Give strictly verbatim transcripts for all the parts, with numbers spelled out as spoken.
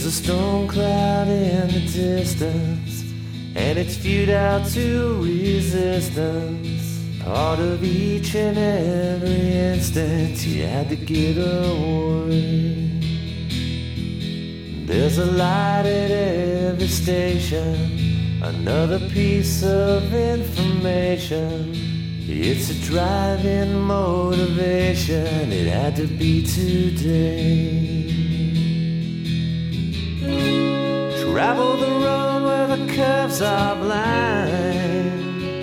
There's a storm cloud in the distance, and it's spewed out to resistance. Part of each and every instant, you had to get away. There's a light at every station, another piece of information. It's a driving motivation, it had to be today. Travel the road where the curves are blind.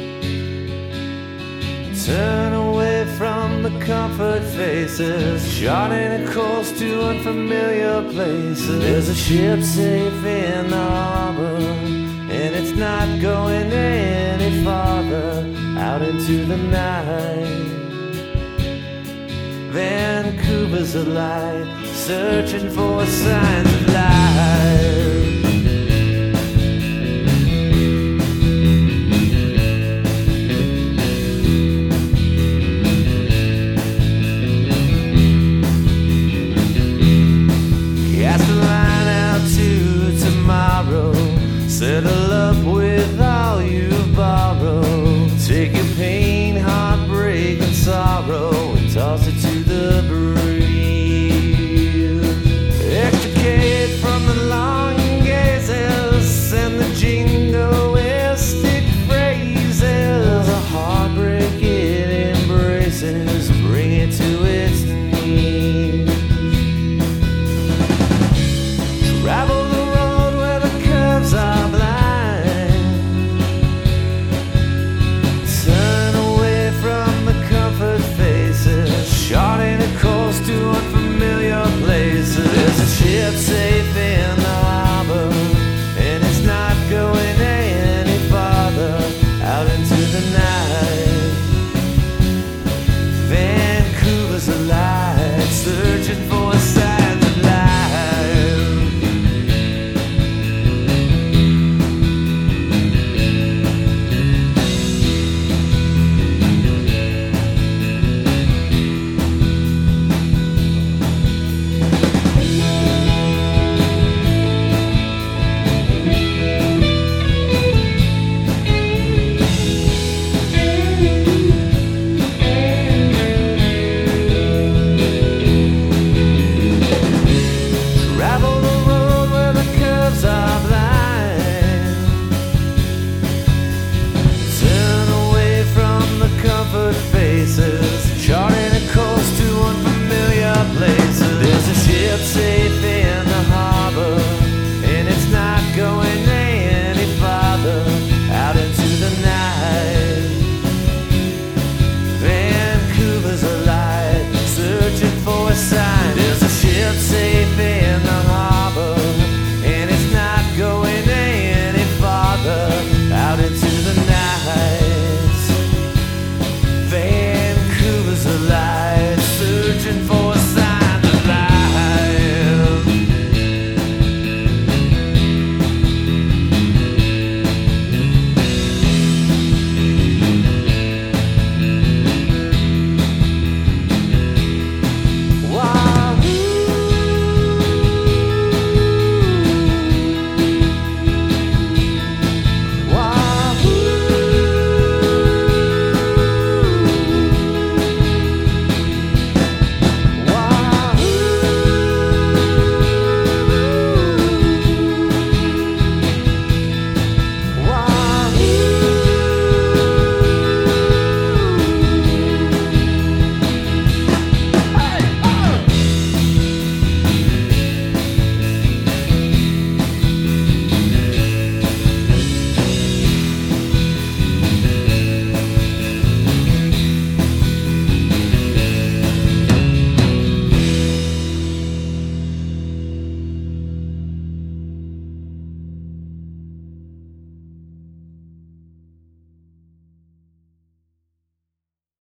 Turn away from the comfort faces, charting a course to unfamiliar places. There's a ship safe in the harbor, and it's not going any farther out into the night. Vancouver's alive, searching for signs of life. Cast a line out to tomorrow, set a